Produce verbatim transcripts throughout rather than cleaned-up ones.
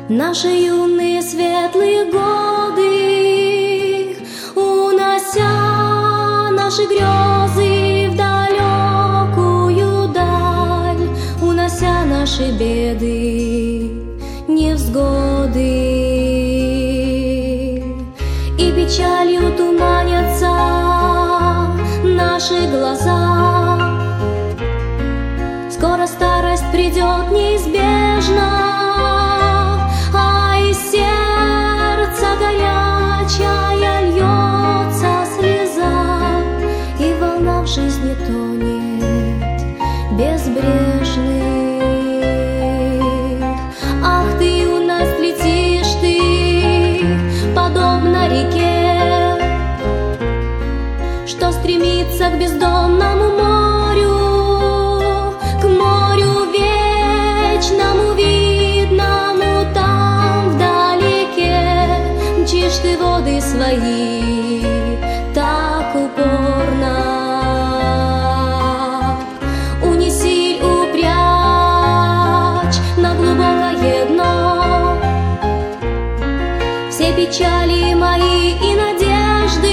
Наши юные светлые годы, унося наши грезы в далекую даль, унося наши беды, невзгоды, и печалью туманятся наши глаза. Скоро старость придет неизбежно, а из сердца горячая льется слеза, и волна в жизни тонет безбрежных. Ах ты, юность, летишь ты, подобно реке, что стремится к бездонному морю, к морю вечному, видному там вдалеке. Мчишь ты воды свои так упорно, унеси, упрячь на глубокое дно все печали мои и надежды.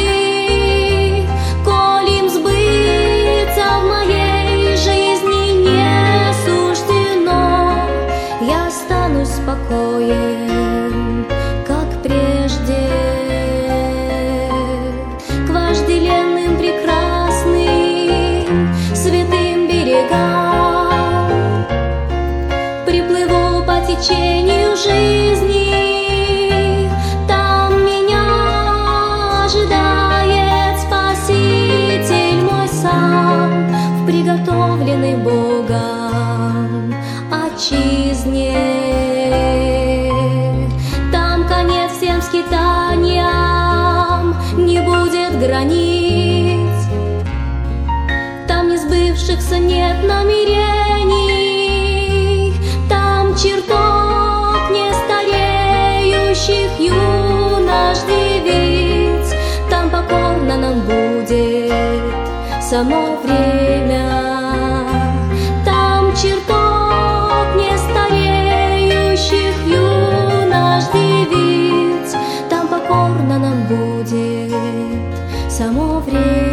Коль им сбыться в моей жизни не суждено, я останусь спокоен, как прежде, к вожделенным прекрасным святым берегам приплыву по течению жизни. Там меня ожидает Спаситель мой сам в приготовленной Богом отчизне. Там конец всем скитаниям, не будет границ, там не сбывшихся нет намерений, там чертог не стареющих юнош девиц, там покорно нам будет само время. Там чертог не стареющих юнош девиц, там покорно нам будет само время.